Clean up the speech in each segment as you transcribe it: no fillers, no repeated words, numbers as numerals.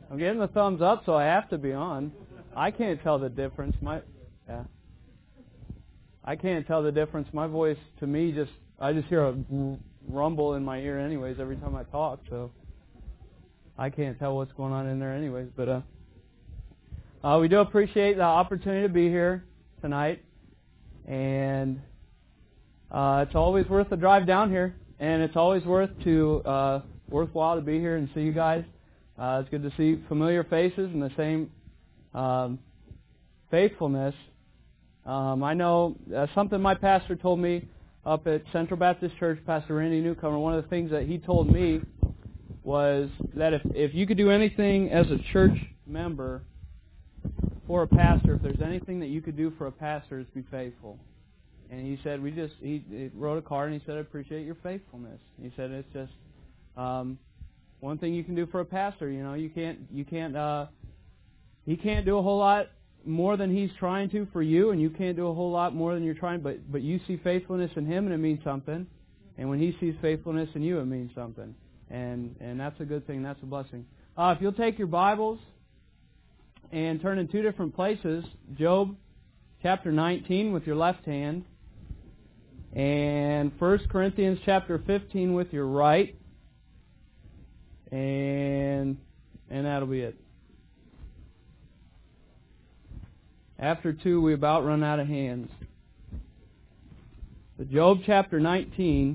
I'm getting the thumbs up, so I have to be on. I can't tell the difference. I can't tell the difference. My voice, to me, I just hear a rumble in my ear anyways every time I talk, so I can't tell what's going on in there anyways. But we do appreciate the opportunity to be here tonight, and it's always worth the drive down here, and it's always worthwhile to be here and see you guys. It's good to see familiar faces and the same faithfulness. I know something my pastor told me up at Central Baptist Church, Pastor Randy Newcomer. One of the things that he told me was that if you could do anything as a church member for a pastor, if there's anything that you could do for a pastor, is be faithful. And he said he wrote a card and he said, "I appreciate your faithfulness." He said it's just one thing you can do for a pastor. You know, he can't do a whole lot more than he's trying to for you, and you can't do a whole lot more than you're trying, but you see faithfulness in him and it means something. And when he sees faithfulness in you, it means something. And that's a good thing, that's a blessing. If you'll take your Bibles and turn in two different places, Job chapter 19 with your left hand, and 1 Corinthians chapter 15 with your right, and that'll be it. After two, we about run out of hands. But Job chapter 19.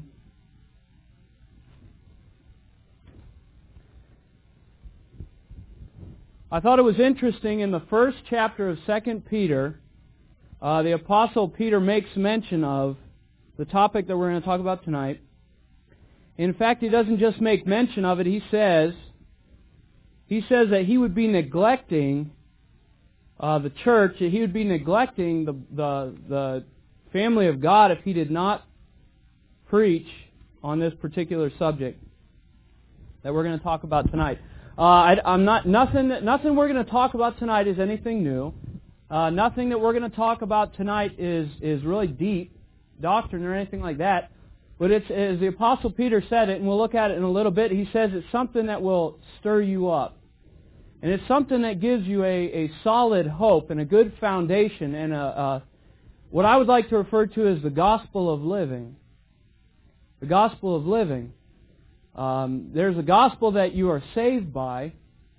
I thought it was interesting in the first chapter of 2 Peter, the Apostle Peter makes mention of the topic that we're going to talk about tonight. In fact, he doesn't just make mention of it, he says that he would be neglecting the church, that he would be neglecting the family of God if he did not preach on this particular subject that we're going to talk about tonight. Nothing we're going to talk about tonight is anything new. Nothing that we're going to talk about tonight is really deep doctrine or anything like that. But it's, as the Apostle Peter said it, and we'll look at it in a little bit, he says it's something that will stir you up. And it's something that gives you a solid hope and a good foundation and what I would like to refer to as the gospel of living. The gospel of living. There's a gospel that you are saved by,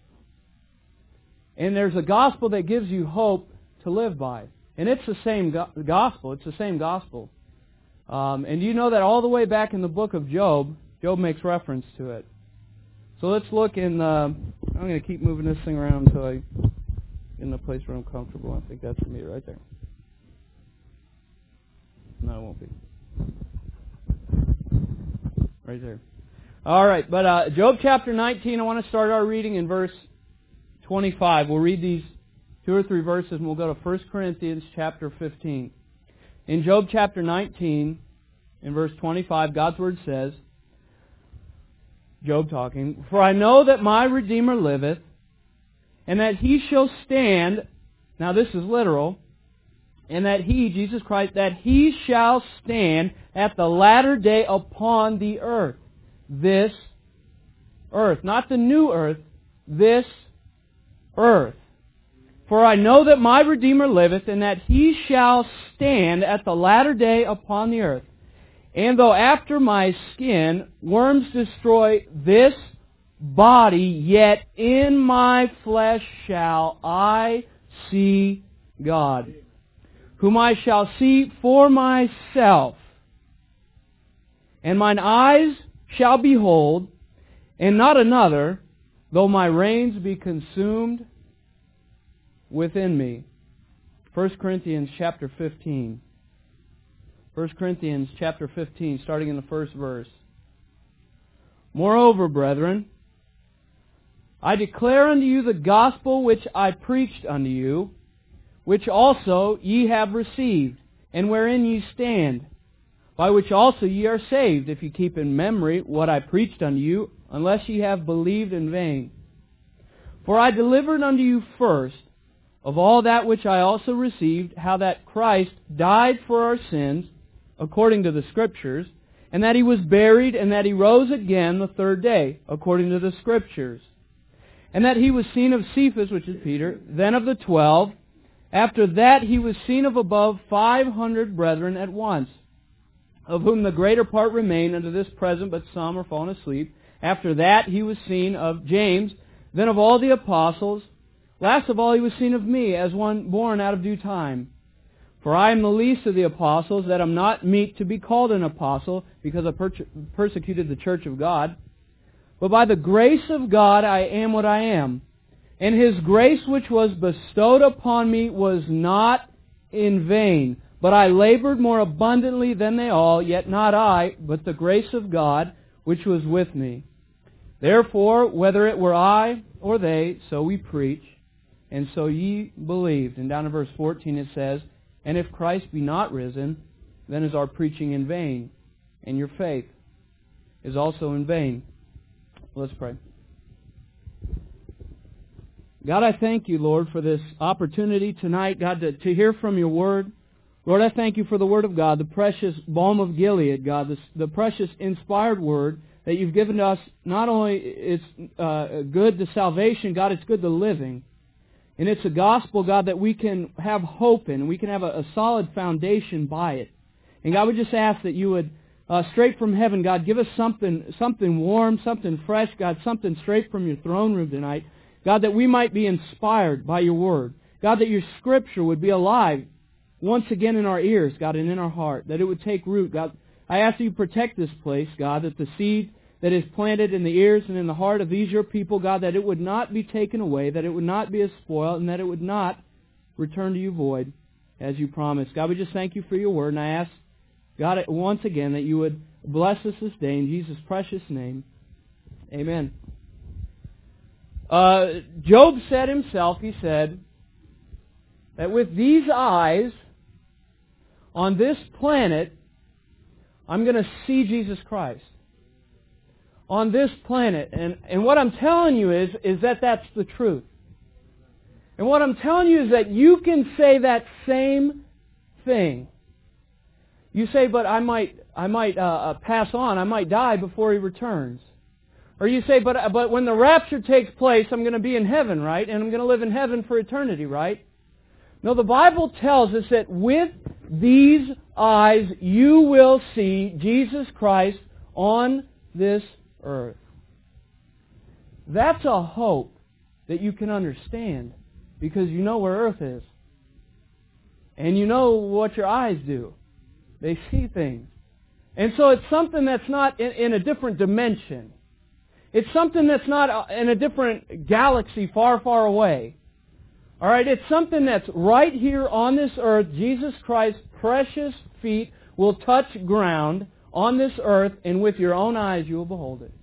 and there's a gospel that gives you hope to live by. And it's the same gospel. It's the same gospel. And you know that all the way back in the book of Job, Job makes reference to it. So let's look in I'm going to keep moving this thing around until I get in a place where I'm comfortable. I think that's for me right there. No, it won't be. Right there. All right, but Job chapter 19, I want to start our reading in verse 25. We'll read these two or three verses and we'll go to 1 Corinthians chapter 15. In Job chapter 19, in verse 25, God's Word says, Job talking, "For I know that my Redeemer liveth, and that He shall stand," now this is literal, "and that He," Jesus Christ, "that He shall stand at the latter day upon the earth." This earth, not the new earth, this earth. "For I know that my Redeemer liveth, and that He shall stand at the latter day upon the earth. And though after my skin worms destroy this body, yet in my flesh shall I see God, whom I shall see for myself. And mine eyes shall behold, and not another, though my reins be consumed within me." 1 Corinthians chapter 15. 1 Corinthians chapter 15, starting in the first verse. "Moreover, brethren, I declare unto you the gospel which I preached unto you, which also ye have received, and wherein ye stand, by which also ye are saved, if ye keep in memory what I preached unto you, unless ye have believed in vain. For I delivered unto you first of all that which I also received, how that Christ died for our sins, according to the Scriptures, and that He was buried, and that He rose again the third day, according to the Scriptures, And that he was seen of Cephas, which is Peter, then of the 12. After that he was seen of above 500 brethren at once, of whom the greater part remain unto this present, but some are fallen asleep. After that he was seen of James, then of all the apostles. Last of all he was seen of me, as one born out of due time. For I am the least of the apostles, that am not meet to be called an apostle, because I persecuted the church of God. But by the grace of God I am what I am. And His grace which was bestowed upon me was not in vain. But I labored more abundantly than they all, yet not I, but the grace of God which was with me. Therefore, whether it were I or they, so we preach, and so ye believed. And down in verse 14 it says, And if Christ be not risen, then is our preaching in vain, and your faith is also in vain. Let's pray. God, I thank you, Lord, for this opportunity tonight, God, to hear from your word. Lord, I thank you for the word of God, the precious balm of Gilead, God, the precious inspired word that you've given to us. Not only it's good to salvation, God, it's good to living. And it's a gospel, God, that we can have hope in, and we can have a solid foundation by it. And God, we just ask that you would, straight from heaven, God, give us something warm, something fresh, God, something straight from your throne room tonight. God, that we might be inspired by your word. God, that your scripture would be alive once again in our ears, God, and in our heart, that it would take root. God, I ask that you protect this place, God, that the seed that is planted in the ears and in the heart of these your people, God, that it would not be taken away, that it would not be a spoil, and that it would not return to you void, as you promised. God, we just thank you for your word, and I ask, God, once again, that you would bless us this day in Jesus' precious name. Amen. Job said himself, he said, that with these eyes on this planet, I'm going to see Jesus Christ. On this planet. And what I'm telling you is that that's the truth. And what I'm telling you is that you can say that same thing. You say, but I might pass on, I might die before He returns. Or you say, but when the rapture takes place, I'm going to be in heaven, right? And I'm going to live in heaven for eternity, right? No, the Bible tells us that with these eyes you will see Jesus Christ on this earth. That's a hope that you can understand, because you know where earth is. And you know what your eyes do. They see things. And so it's something that's not in a different dimension. It's something that's not in a different galaxy far, far away. All right, it's something that's right here on this earth. Jesus Christ's precious feet will touch ground on this earth, and with your own eyes you will behold it.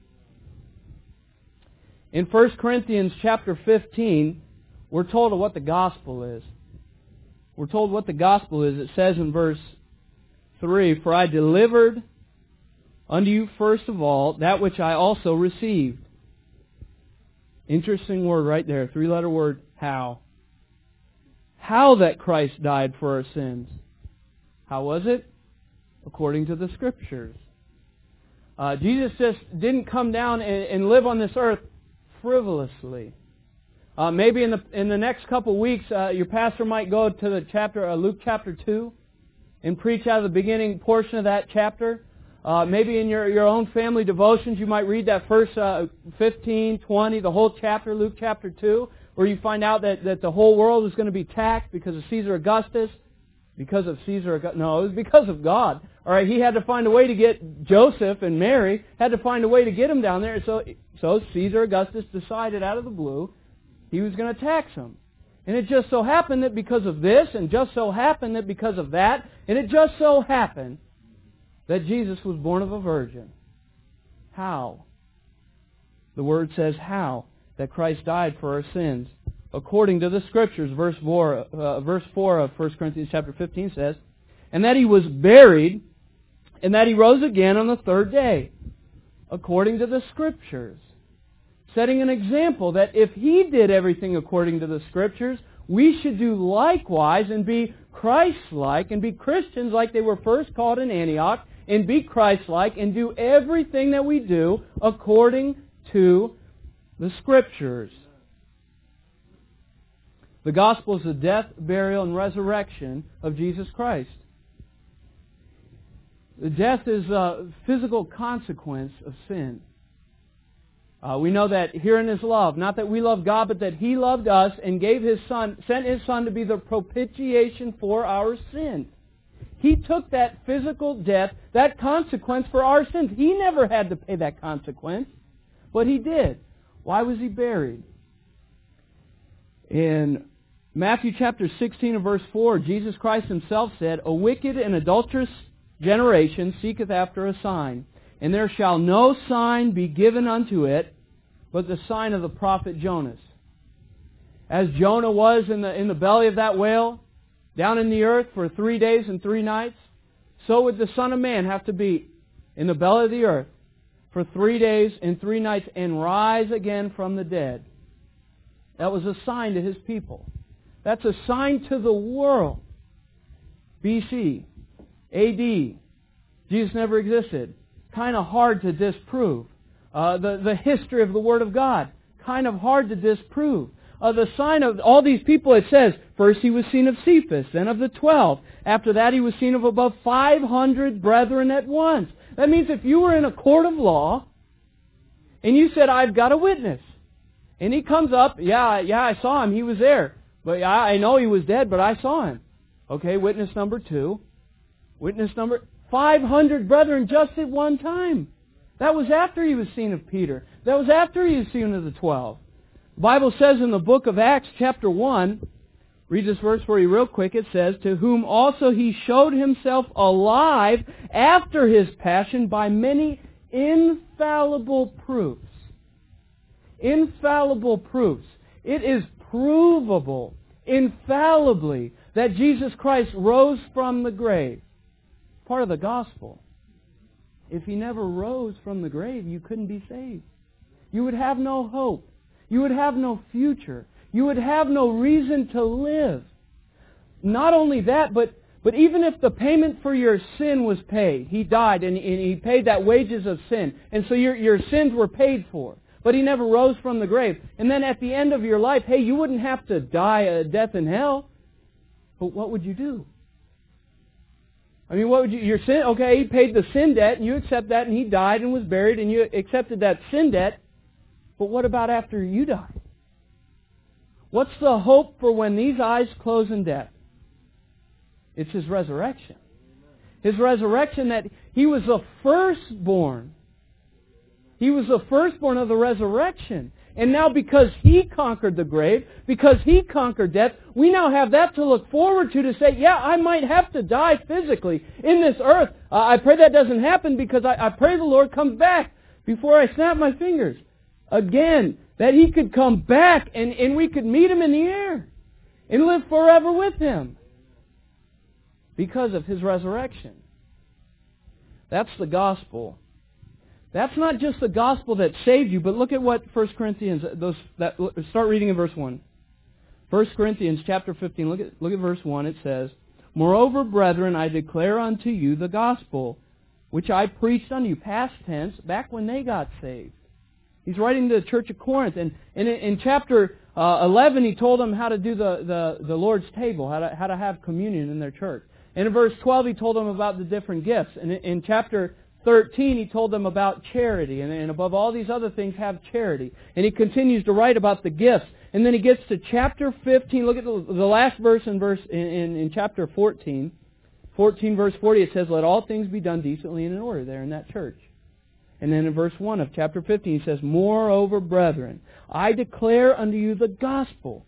In 1 Corinthians chapter 15, we're told of what the gospel is. We're told what the gospel is. It says in verse 3, For I delivered unto you first of all that which I also received. Interesting word right there, 3-letter word, how. How that Christ died for our sins. How was it? According to the Scriptures. Jesus just didn't come down and live on this earth frivolously. Maybe in the next couple weeks, your pastor might go to the Luke chapter 2 and preach out of the beginning portion of that chapter. Maybe in your own family devotions, you might read that first 15, 20, the whole chapter, Luke chapter 2, where you find out that the whole world is going to be taxed because of Caesar Augustus. Because of Caesar Augustus? No, it was because of God. All right, He had to find a way to get Joseph and Mary, had to find a way to get them down there. So Caesar Augustus decided out of the blue he was going to tax them. And it just so happened that because of this, and just so happened that because of that, and it just so happened that Jesus was born of a virgin. How? The Word says how? That Christ died for our sins. According to the Scriptures, verse 4 of 1 Corinthians chapter 15 says, And that He was buried, and that He rose again on the third day. According to the Scriptures. Setting an example that if He did everything according to the Scriptures, we should do likewise and be Christ-like and be Christians like they were first called in Antioch, and be Christ-like and do everything that we do according to the Scriptures. The gospel is the death, burial, and resurrection of Jesus Christ. The death is a physical consequence of sin. We know that here in His love, not that we love God, but that He loved us and gave His Son, sent His Son to be the propitiation for our sins. He took that physical death, that consequence for our sins. He never had to pay that consequence, but He did. Why was He buried? In Matthew chapter 16 and verse 4, Jesus Christ Himself said, "A wicked and adulterous generation seeketh after a sign, and there shall no sign be given unto it, but the sign of the prophet Jonas." As Jonah was in the belly of that whale, down in the earth for 3 days and 3 nights, so would the Son of Man have to be in the belly of the earth for 3 days and 3 nights and rise again from the dead. That was a sign to His people. That's a sign to the world. BC, AD, Jesus never existed. Kind of hard to disprove. The history of the Word of God, kind of hard to disprove. The sign of all these people, it says, first He was seen of Cephas, then of the 12. After that He was seen of above 500 brethren at once. That means if you were in a court of law, and you said, "I've got a witness," and he comes up, yeah, I saw him, he was there. But I know he was dead, but I saw him. Okay, witness number 2. Witness number 500 brethren just at one time. That was after He was seen of Peter. That was after He was seen of the 12. The Bible says in the book of Acts chapter 1, read this verse for you real quick, it says, "To whom also He showed Himself alive after His passion by many infallible proofs." Infallible proofs. It is provable, infallibly, that Jesus Christ rose from the grave. Part of the gospel. If He never rose from the grave, you couldn't be saved. You would have no hope. You would have no future. You would have no reason to live. Not only that, but even if the payment for your sin was paid, He died and He paid that wages of sin, and so your sins were paid for. But He never rose from the grave. And then at the end of your life, hey, you wouldn't have to die a death in hell. But what would you do? I mean, what would you... Your sin... Okay, He paid the sin debt, and you accept that, and He died and was buried, and you accepted that sin debt. But what about after you die? What's the hope for when these eyes close in death? It's His resurrection. His resurrection, that He was the firstborn. He was the firstborn of the resurrection. And now because He conquered the grave, because He conquered death, we now have that to look forward to say, yeah, I might have to die physically in this earth. I pray that doesn't happen because I pray the Lord comes back before I snap my fingers. Again, that He could come back and we could meet Him in the air and live forever with Him because of His resurrection. That's the gospel. That's not just the gospel that saved you, but look at what 1 Corinthians, start reading in verse 1. 1 Corinthians chapter 15, look at verse 1, it says, "Moreover, brethren, I declare unto you the gospel, which I preached unto you," past tense, back when they got saved. He's writing to the church of Corinth, and in chapter 11 he told them how to do the Lord's table, how to have communion in their church. And in verse 12 he told them about the different gifts. And in chapter 13 he told them about charity, and above all these other things have charity. And he continues to write about the gifts. And then he gets to chapter 15, look at the last verse in chapter 14. 14 verse 40 it says, "Let all things be done decently and in order," there in that church. And then in verse 1 of chapter 15 he says, "Moreover, brethren, I declare unto you the gospel,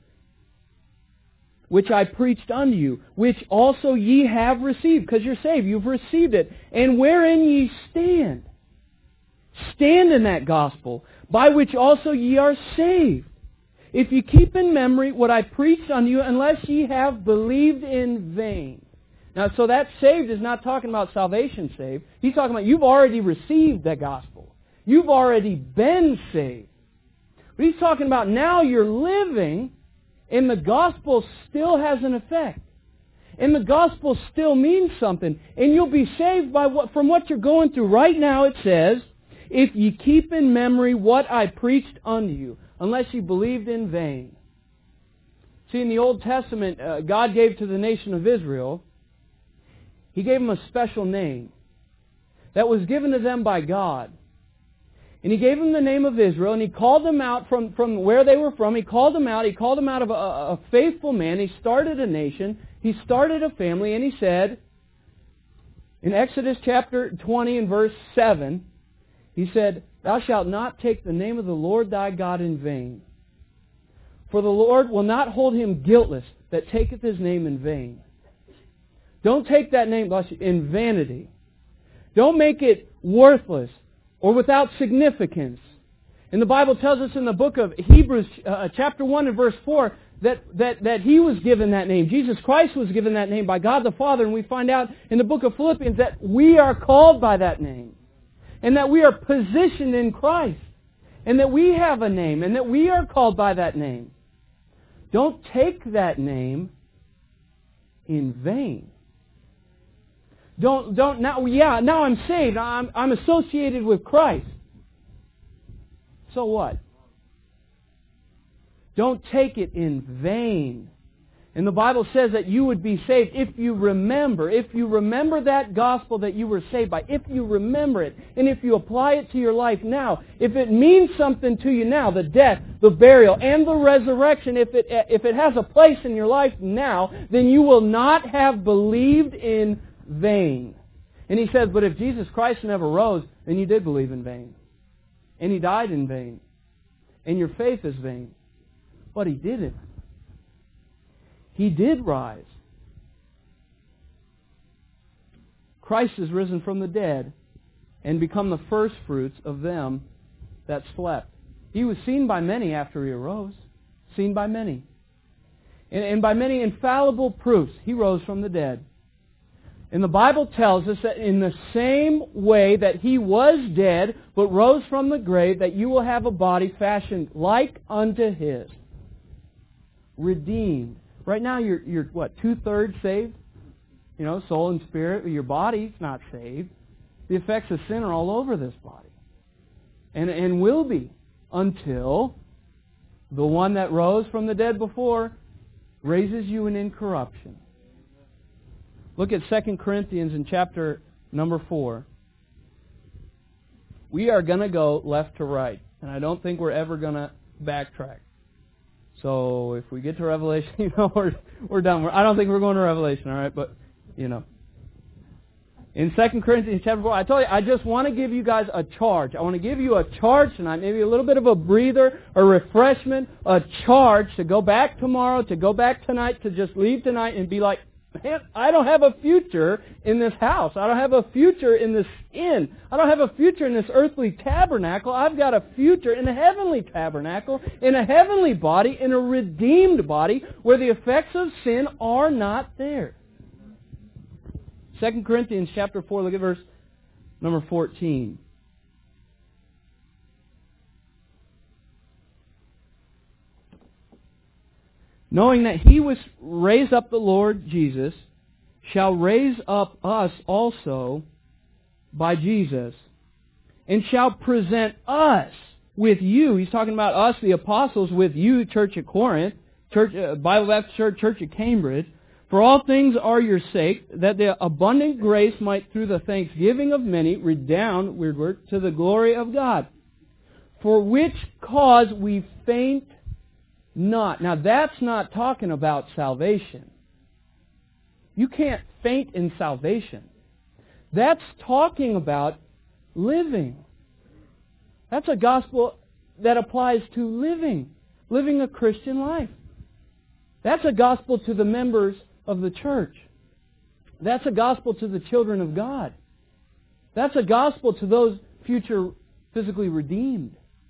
which I preached unto you, which also ye have received," because you're saved, you've received it, "and wherein ye stand." Stand in that gospel, by which also ye are saved, if ye keep in memory what I preached unto you, unless ye have believed in vain. Now, so that saved is not talking about salvation saved. He's talking about you've already received that gospel. You've already been saved. But he's talking about now you're living, and the gospel still has an effect. And the gospel still means something. And you'll be saved by from what you're going through. Right now it says, if ye keep in memory what I preached unto you, unless ye believed in vain. See, in the Old Testament, God gave to the nation of Israel, He gave them a special name that was given to them by God. And He gave them the name of Israel, and He called them out from where they were from. He called them out of a faithful man. He started a nation. He started a family, and He said, in Exodus chapter 20 and verse 7, He said, Thou shalt not take the name of the Lord thy God in vain. For the Lord will not hold him guiltless that taketh His name in vain. Don't take that name in vanity. Don't make it worthless or without significance. And the Bible tells us in the book of Hebrews chapter 1 and verse 4 that He was given that name. Jesus Christ was given that name by God the Father. And we find out in the book of Philippians that we are called by that name. And that we are positioned in Christ. And that we have a name. And that we are called by that name. Don't take that name in vain. Now I'm saved. I'm associated with Christ. So what? Don't take it in vain. And the Bible says that you would be saved if you remember that gospel that you were saved by, if you remember it, and if you apply it to your life now, if it means something to you now, the death, the burial, and the resurrection, if it has a place in your life now, then you will not have believed in vain. And he says, but if Jesus Christ never rose, then you did believe in vain. And He died in vain. And your faith is vain. But He didn't. He did rise. Christ is risen from the dead and become the first fruits of them that slept. He was seen by many after He arose. Seen by many. And by many infallible proofs, He rose from the dead. And the Bible tells us that in the same way that He was dead, but rose from the grave, that you will have a body fashioned like unto His. Redeemed. Right now you're what, 2/3 saved? Soul and spirit. Your body's not saved. The effects of sin are all over this body. And will be until the one that rose from the dead before raises you in incorruption. Look at 2 Corinthians in chapter number 4. We are going to go left to right. And I don't think we're ever going to backtrack. So if we get to Revelation, we're done. I don't think we're going to Revelation, all right? But, In 2 Corinthians chapter 4, I told you, I just want to give you guys a charge. I want to give you a charge tonight, maybe a little bit of a breather, a refreshment, a charge to go back tomorrow, to go back tonight, to just leave tonight and be like, man, I don't have a future in this house. I don't have a future in this inn. I don't have a future in this earthly tabernacle. I've got a future in a heavenly tabernacle, in a heavenly body, in a redeemed body, where the effects of sin are not there. 2 Corinthians chapter 4, look at verse number 14. Knowing that He was raised up the Lord Jesus, shall raise up us also by Jesus, and shall present us with you. He's talking about us, the apostles, with you, Church at Corinth, Bible Baptist Church, Church at Cambridge. For all things are your sake, that the abundant grace might through the thanksgiving of many redound, weird word, to the glory of God. For which cause we faint not. Now that's not talking about salvation. You can't faint in salvation. That's talking about living. That's a gospel that applies to living a Christian life. That's a gospel to the members of the church. That's a gospel to the children of God. That's a gospel to those future physically redeemed.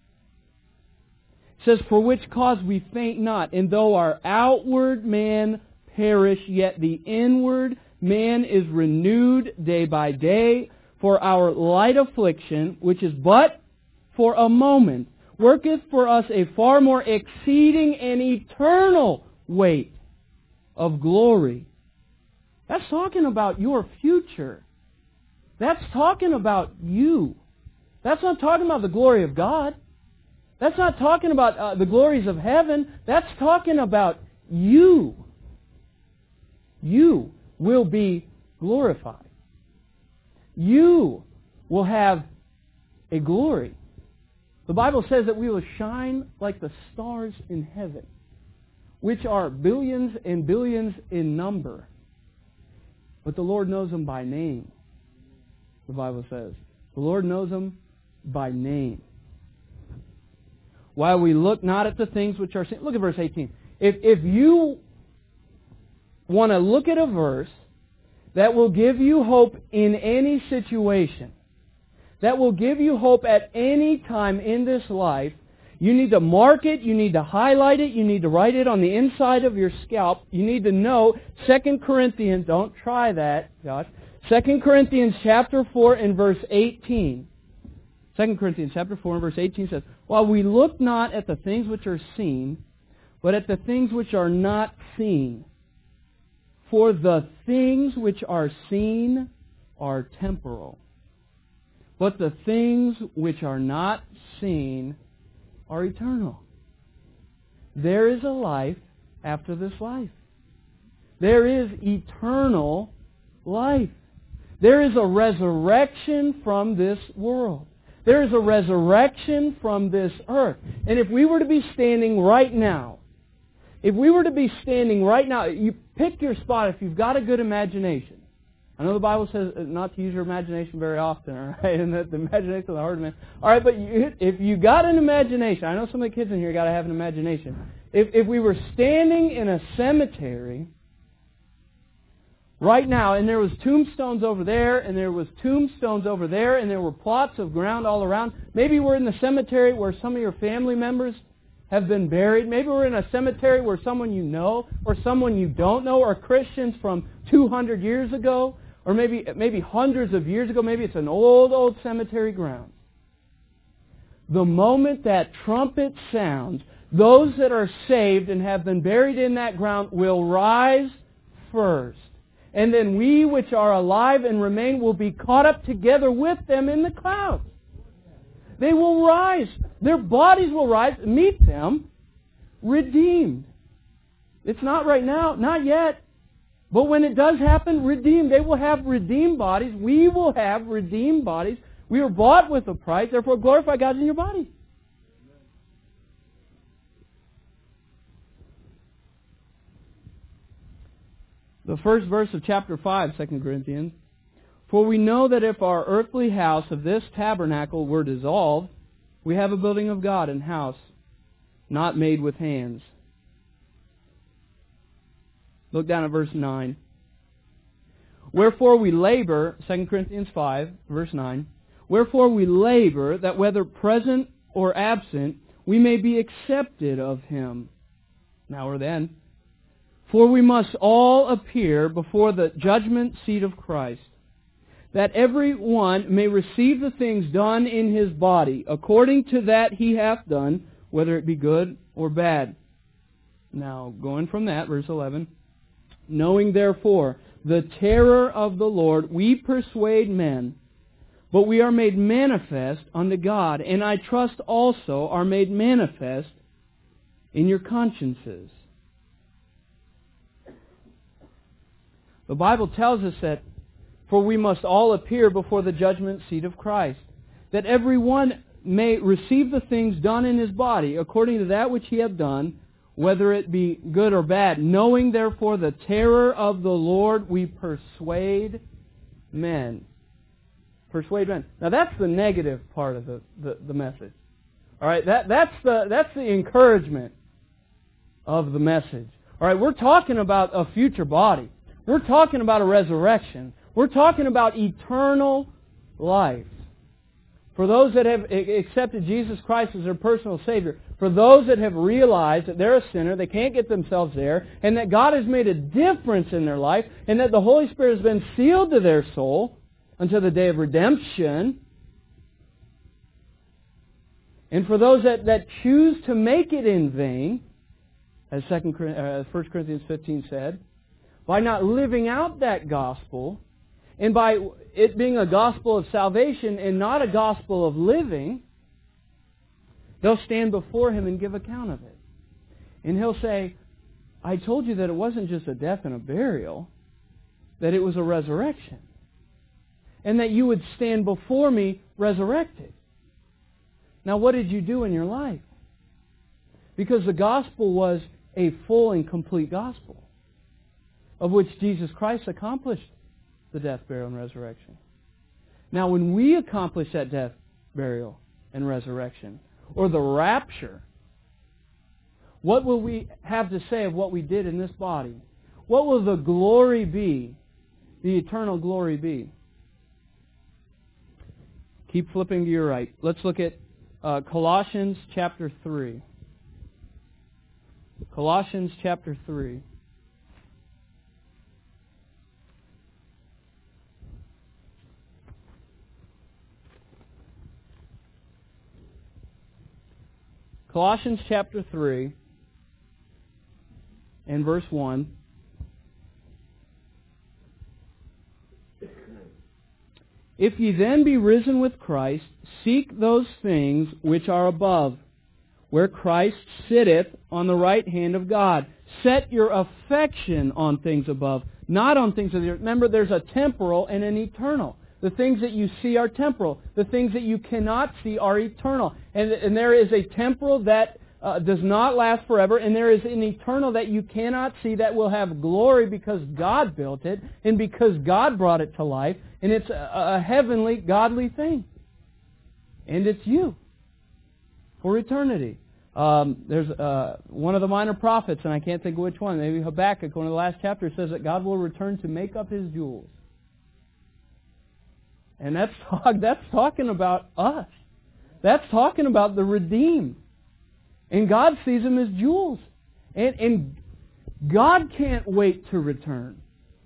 It says, for which cause we faint not, and though our outward man perish, yet the inward man is renewed day by day. For our light affliction, which is but for a moment, worketh for us a far more exceeding and eternal weight of glory. That's talking about your future. That's talking about you. That's not talking about the glory of God. That's not talking about the glories of heaven. That's talking about you. You will be glorified. You will have a glory. The Bible says that we will shine like the stars in heaven, which are billions and billions in number. But the Lord knows them by name, the Bible says. The Lord knows them by name. While we look not at the things which are seen. Look at verse 18. If you want to look at a verse that will give you hope in any situation, that will give you hope at any time in this life, you need to mark it, you need to highlight it, you need to write it on the inside of your scalp. You need to know 2 Corinthians, don't try that, Josh. 2 Corinthians chapter 4 and verse 18. 2 Corinthians chapter 4 and verse 18 says, while we look not at the things which are seen, but at the things which are not seen. For the things which are seen are temporal, but the things which are not seen are eternal. There is a life after this life. There is eternal life. There is a resurrection from this world. There is a resurrection from this earth. And if we were to be standing right now, you pick your spot if you've got a good imagination. I know the Bible says not to use your imagination very often, all right, and that the imagination is the heart of man. All right, but if you got an imagination, I know some of the kids in here got to have an imagination. If we were standing in a cemetery right now, and there was tombstones over there, and there was tombstones over there, and there were plots of ground all around. Maybe we're in the cemetery where some of your family members have been buried. Maybe we're in a cemetery where someone you know or someone you don't know are Christians from 200 years ago, or maybe hundreds of years ago. Maybe it's an old cemetery ground. The moment that trumpet sounds, those that are saved and have been buried in that ground will rise first. And then we which are alive and remain will be caught up together with them in the clouds. They will rise. Their bodies will rise. Meet them redeemed. It's not right now. Not yet. But when it does happen, redeemed. They will have redeemed bodies. We will have redeemed bodies. We are bought with a price. Therefore, glorify God in your body. The first verse of chapter 5, 2 Corinthians. For we know that if our earthly house of this tabernacle were dissolved, we have a building of God, an house not made with hands. Look down at verse 9. Wherefore we labor, 2 Corinthians 5, verse 9. Wherefore we labor that whether present or absent, we may be accepted of Him. Now or then. For we must all appear before the judgment seat of Christ, that every one may receive the things done in his body, according to that he hath done, whether it be good or bad. Now, going from that, verse 11, knowing therefore the terror of the Lord, we persuade men, but we are made manifest unto God, and I trust also are made manifest in your consciences. The Bible tells us that, for we must all appear before the judgment seat of Christ, that every one may receive the things done in his body, according to that which he hath done, whether it be good or bad. Knowing therefore the terror of the Lord, we persuade men. Persuade men. Now that's the negative part of the message. All right, that's the encouragement of the message. All right, we're talking about a future body. We're talking about a resurrection. We're talking about eternal life. For those that have accepted Jesus Christ as their personal Savior, for those that have realized that they're a sinner, they can't get themselves there, and that God has made a difference in their life, and that the Holy Spirit has been sealed to their soul until the day of redemption. And for those that choose to make it in vain, as 1 Corinthians 15 said, by not living out that gospel, And by it being a gospel of salvation and not a gospel of living, they'll stand before Him and give account of it. And He'll say, I told you that it wasn't just a death and a burial, that it was a resurrection. And that you would stand before me resurrected. Now, what did you do in your life? Because the gospel was a full and complete gospel, of which Jesus Christ accomplished the death, burial, and resurrection. Now, when we accomplish that death, burial, and resurrection, or the rapture, what will we have to say of what we did in this body? What will the glory be? The eternal glory be? Keep flipping to your right. Let's look at Colossians chapter 3. Colossians chapter 3. Colossians chapter 3 and verse 1. If ye then be risen with Christ, seek those things which are above, where Christ sitteth on the right hand of God. Set your affection on things above, not on things of the earth. Remember, there's a temporal and an eternal. The things that you see are temporal. The things that you cannot see are eternal. And there is a temporal that does not last forever, and there is an eternal that you cannot see that will have glory because God built it and because God brought it to life, and it's a heavenly, godly thing. And it's you for eternity. There's one of the minor prophets, and I can't think of which one, maybe Habakkuk, one of the last chapters, says that God will return to make up His jewels. And that's talking about us. That's talking about the redeemed. And God sees them as jewels. And God can't wait to return.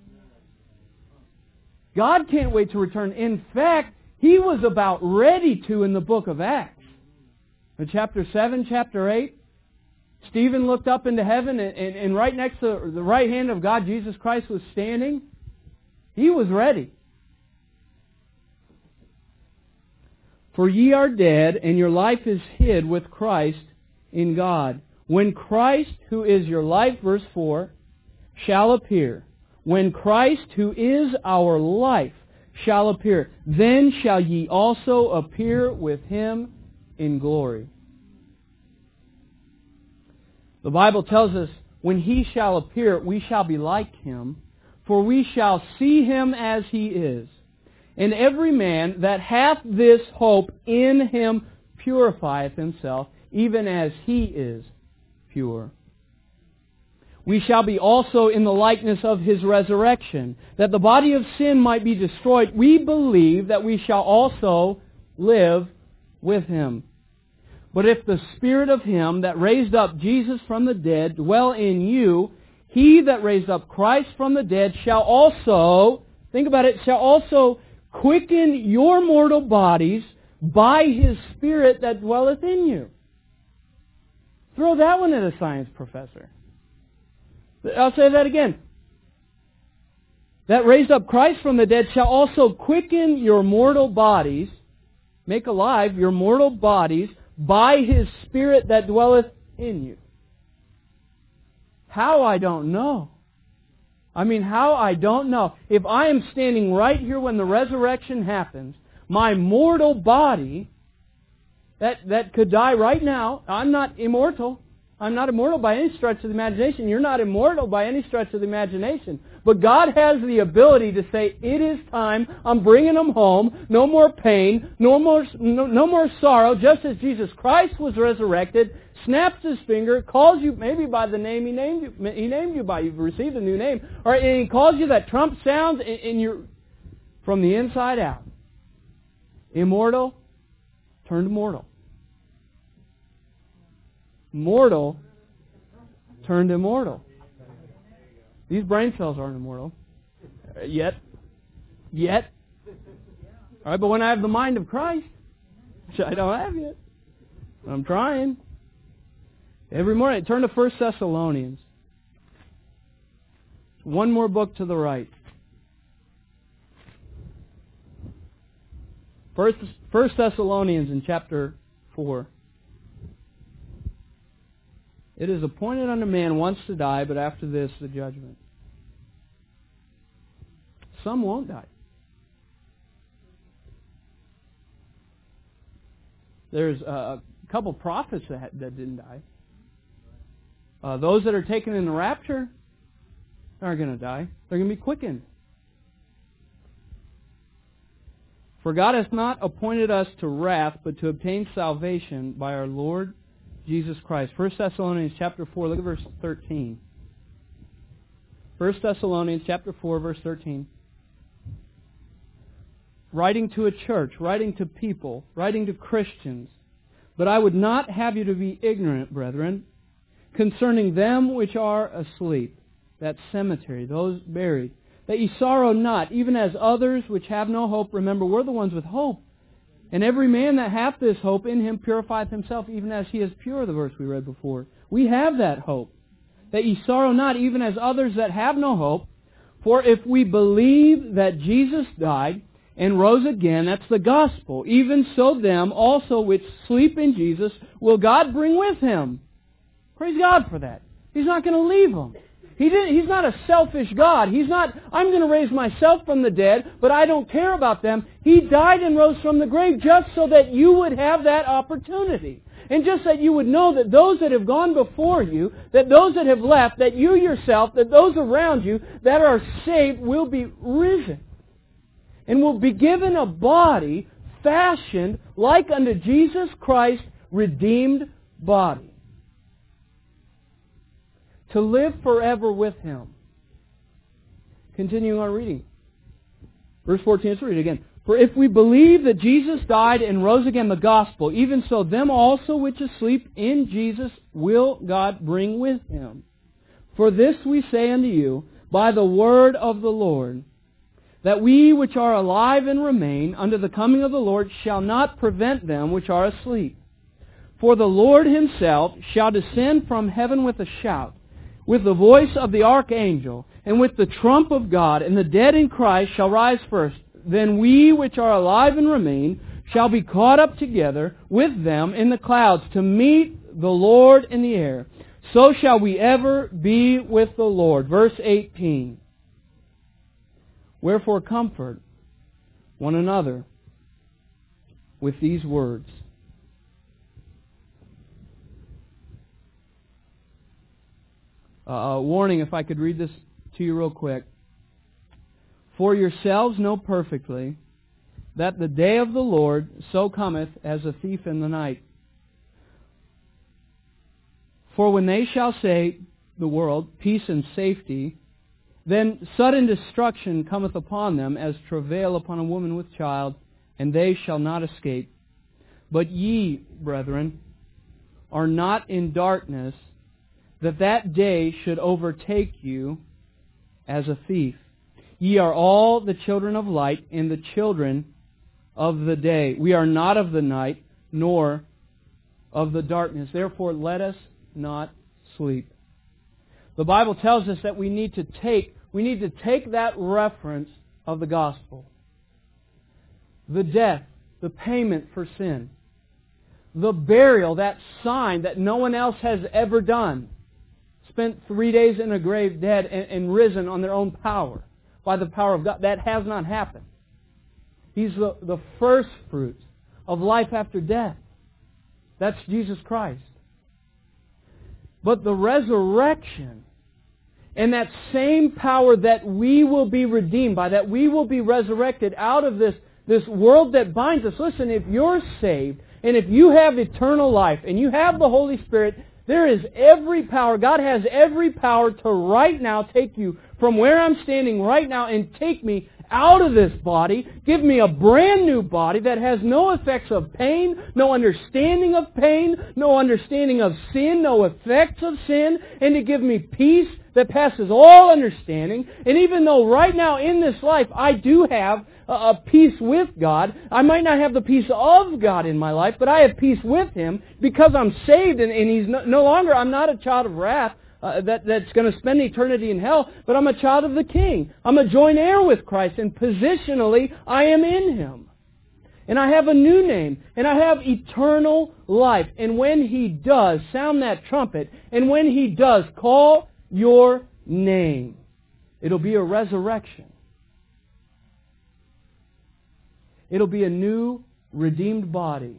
God can't wait to return. In fact, He was about ready to in the book of Acts. In chapter 7, chapter 8, Stephen looked up into heaven, and right next to the right hand of God, Jesus Christ was standing. He was ready. For ye are dead, and your life is hid with Christ in God. When Christ, who is your life, verse 4, shall appear, when Christ, who is our life, shall appear, then shall ye also appear with Him in glory. The Bible tells us, when He shall appear, we shall be like Him, for we shall see Him as He is. And every man that hath this hope in Him purifieth himself, even as He is pure. We shall be also in the likeness of His resurrection, that the body of sin might be destroyed. We believe that we shall also live with Him. But if the Spirit of Him that raised up Jesus from the dead dwell in you, He that raised up Christ from the dead shall also, think about it, shall also quicken your mortal bodies by His Spirit that dwelleth in you. Throw that one at a science professor. I'll say that again. That raised up Christ from the dead shall also quicken your mortal bodies, make alive your mortal bodies by His Spirit that dwelleth in you. How? I don't know. How? I don't know. If I am standing right here when the resurrection happens, my mortal body, that could die right now. I'm not immortal. I'm not immortal by any stretch of the imagination. You're not immortal by any stretch of the imagination. But God has the ability to say, it is time. I'm bringing them home. No more pain. No more sorrow. Just as Jesus Christ was resurrected, snaps His finger, calls you maybe by the name He named you by. You've received a new name. Or and He calls you, that trump sounds, and you're from the inside out. Immortal turned mortal. Mortal turned immortal. These brain cells aren't immortal. Yet. All right, but when I have the mind of Christ, which I don't have yet, I'm trying. Every morning, turn to 1 Thessalonians. One more book to the right. First Thessalonians in chapter 4. It is appointed unto man once to die, but after this the judgment. Some won't die. There's a couple prophets that didn't die. Those that are taken in the rapture aren't going to die. They're going to be quickened. For God hath not appointed us to wrath, but to obtain salvation by our Lord Jesus Christ. 1 Thessalonians chapter 4, look at verse 13. 1 Thessalonians chapter 4, verse 13. Writing to a church, writing to people, writing to Christians. But I would not have you to be ignorant, brethren, concerning them which are asleep, that cemetery, those buried, that ye sorrow not, even as others which have no hope. Remember, we're the ones with hope. And every man that hath this hope in him purifieth himself, even as he is pure, the verse we read before. We have that hope. That ye sorrow not, even as others that have no hope. For if we believe that Jesus died and rose again, that's the gospel, even so them also which sleep in Jesus will God bring with Him. Praise God for that. He's not going to leave them. He's not a selfish God. He's not, I'm going to raise myself from the dead, but I don't care about them. He died and rose from the grave just so that you would have that opportunity. And just that you would know that those that have gone before you, that those that have left, that you yourself, that those around you that are saved will be risen. And will be given a body fashioned like unto Jesus Christ's redeemed body. To live forever with Him. Continuing our reading. Verse 14, let's read it again. For if we believe that Jesus died and rose again, the gospel, even so them also which asleep in Jesus will God bring with Him. For this we say unto you by the word of the Lord, that we which are alive and remain unto the coming of the Lord shall not prevent them which are asleep. For the Lord Himself shall descend from heaven with a shout, with the voice of the archangel, and with the trump of God, and the dead in Christ shall rise first. Then we which are alive and remain shall be caught up together with them in the clouds to meet the Lord in the air. So shall we ever be with the Lord. Verse 18. Wherefore comfort one another with these words. Warning, if I could read this to you real quick. For yourselves know perfectly that the day of the Lord so cometh as a thief in the night. For when they shall say, the world, peace and safety, then sudden destruction cometh upon them as travail upon a woman with child, and they shall not escape. But ye, brethren, are not in darkness, that day should overtake you as a thief. Ye are all the children of light and the children of the day. We are not of the night, nor of the darkness. Therefore, let us not sleep. The Bible tells us that we need to take that reference of the gospel. The death, the payment for sin. The burial, that sign that no one else has ever done. Spent 3 days in a grave dead and risen on their own power. By the power of God. That has not happened. He's the first fruit of life after death. That's Jesus Christ. But the resurrection and that same power that we will be redeemed by, that we will be resurrected out of this world that binds us. Listen, if you're saved and if you have eternal life and you have the Holy Spirit, there is every power. God has every power to right now take you from where I'm standing right now and take me out of this body, give me a brand new body that has no effects of pain, no understanding of pain, no understanding of sin, no effects of sin, and to give me peace that passes all understanding. And even though right now in this life I do have a peace with God, I might not have the peace of God in my life, but I have peace with Him because I'm saved and He's no longer, I'm not a child of wrath. That's going to spend eternity in hell, but I'm a child of the King. I'm a joint heir with Christ, and positionally, I am in Him. And I have a new name, and I have eternal life. And when He does, sound that trumpet, and when He does, call your name, it'll be a resurrection. It'll be a new, redeemed body.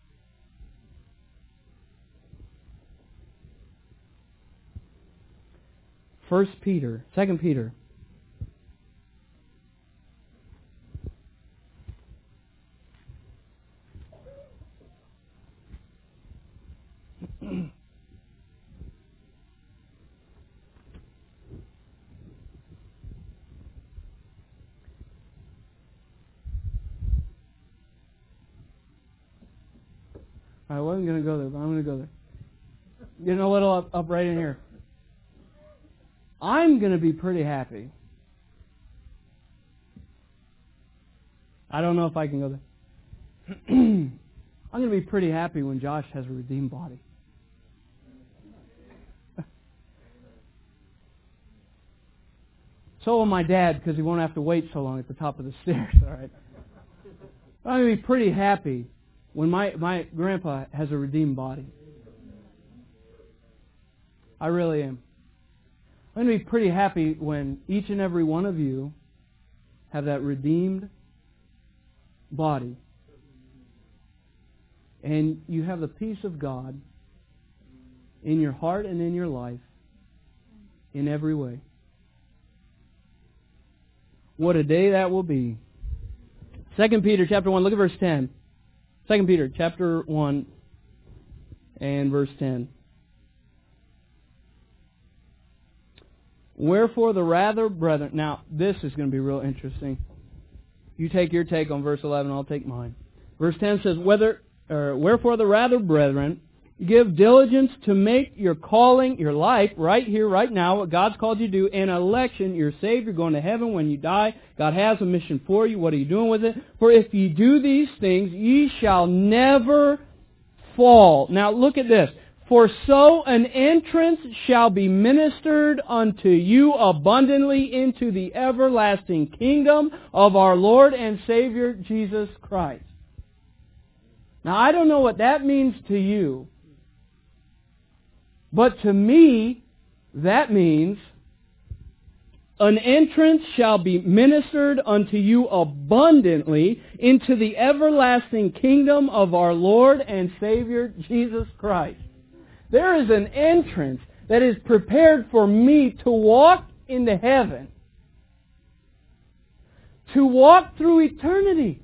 Second Peter. I wasn't going to go there, but I'm going to go there. Getting a little up right in here. I'm going to be pretty happy. I don't know if I can go there. I'm going to be pretty happy when Josh has a redeemed body. So will my dad, because he won't have to wait so long at the top of the stairs. All right. I'm going to be pretty happy when my grandpa has a redeemed body. I really am. I'm going to be pretty happy when each and every one of you have that redeemed body. And you have the peace of God in your heart and in your life in every way. What a day that will be. 2 Peter chapter 1, look at verse 10. 2 Peter chapter 1 and verse 10. Wherefore the rather, brethren... Now, this is going to be real interesting. You take your take on verse 11, I'll take mine. Verse 10 says, Wherefore the rather, brethren, give diligence to make your calling, your life, right here, right now, what God's called you to do, an election, you're saved, you're going to heaven when you die. God has a mission for you. What are you doing with it? For if ye do these things, ye shall never fall. Now, look at this. For so an entrance shall be ministered unto you abundantly into the everlasting kingdom of our Lord and Savior Jesus Christ. Now, I don't know what that means to you, but to me, that means an entrance shall be ministered unto you abundantly into the everlasting kingdom of our Lord and Savior Jesus Christ. There is an entrance that is prepared for me to walk into heaven, to walk through eternity,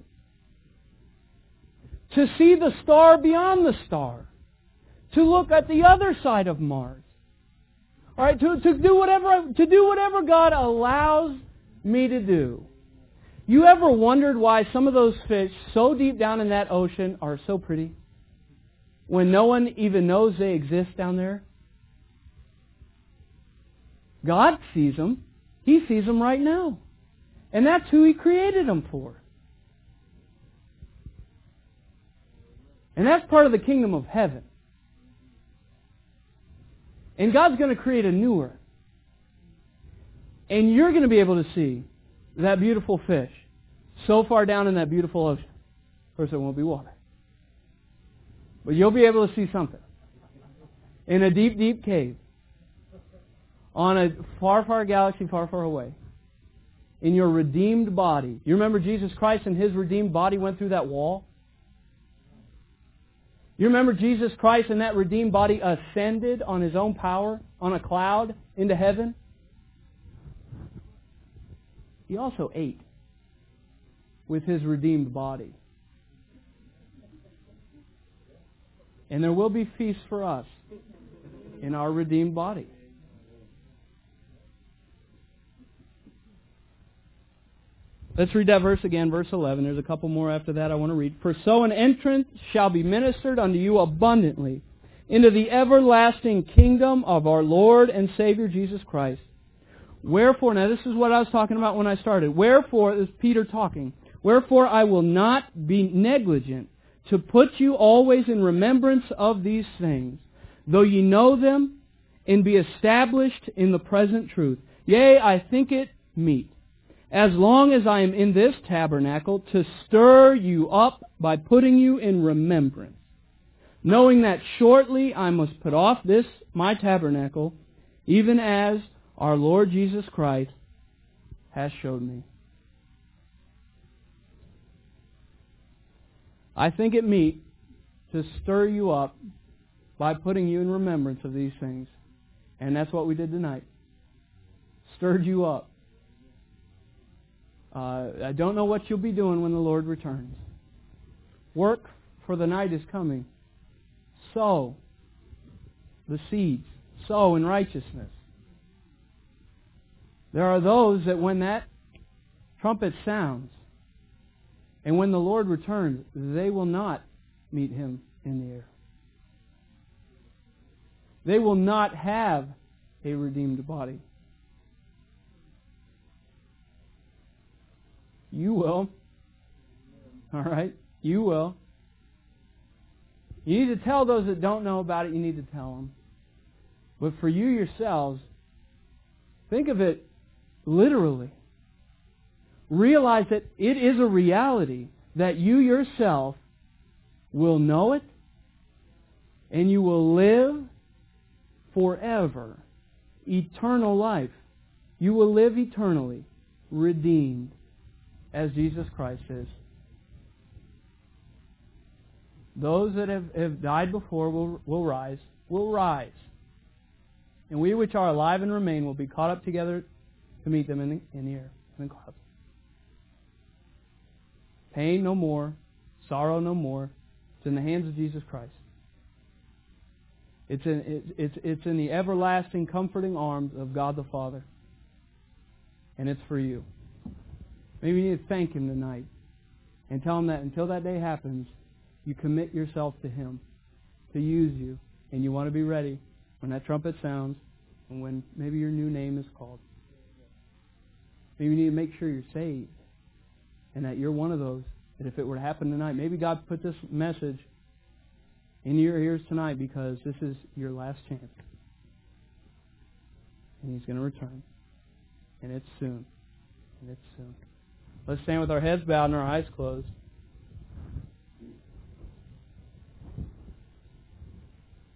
to see the star beyond the star, to look at the other side of Mars. All right, to do whatever God allows me to do. You ever wondered why some of those fish so deep down in that ocean are so pretty? When no one even knows they exist down there? God sees them. He sees them right now. And that's who He created them for. And that's part of the kingdom of heaven. And God's going to create a new earth. And you're going to be able to see that beautiful fish so far down in that beautiful ocean. Of course, there won't be water. But you'll be able to see something. In a deep, deep cave. On a far, far galaxy, far, far away. In your redeemed body. You remember Jesus Christ and His redeemed body went through that wall? You remember Jesus Christ and that redeemed body ascended on His own power, on a cloud, into heaven? He also ate with His redeemed body. And there will be feasts for us in our redeemed body. Let's read that verse again, verse 11. There's a couple more after that I want to read. For so an entrance shall be ministered unto you abundantly into the everlasting kingdom of our Lord and Savior Jesus Christ. Wherefore, now this is what I was talking about when I started. Wherefore, this is Peter talking. Wherefore I will not be negligent to put you always in remembrance of these things, though ye know them, and be established in the present truth. Yea, I think it meet, as long as I am in this tabernacle, to stir you up by putting you in remembrance, knowing that shortly I must put off this my tabernacle, even as our Lord Jesus Christ has showed me. I think it meet to stir you up by putting you in remembrance of these things. And that's what we did tonight. Stirred you up. I don't know what you'll be doing when the Lord returns. Work, for the night is coming. Sow the seeds. Sow in righteousness. There are those that when that trumpet sounds, and when the Lord returns, they will not meet Him in the air. They will not have a redeemed body. You will. All right? You will. You need to tell those that don't know about it, you need to tell them. But for you yourselves, think of it literally. Realize that it is a reality that you yourself will know it and you will live forever. Eternal life. You will live eternally, redeemed, as Jesus Christ is. Those that have died before will rise. Will rise. And we which are alive and remain will be caught up together to meet them in the air, in the clouds. Pain no more. Sorrow no more. It's in the hands of Jesus Christ. It's in the everlasting, comforting arms of God the Father. And it's for you. Maybe you need to thank Him tonight. And tell Him that until that day happens, you commit yourself to Him to use you. And you want to be ready when that trumpet sounds and when maybe your new name is called. Maybe you need to make sure you're saved. And that you're one of those that if it were to happen tonight, maybe God put this message in your ears tonight because this is your last chance. And He's going to return. And it's soon. And it's soon. Let's stand with our heads bowed and our eyes closed.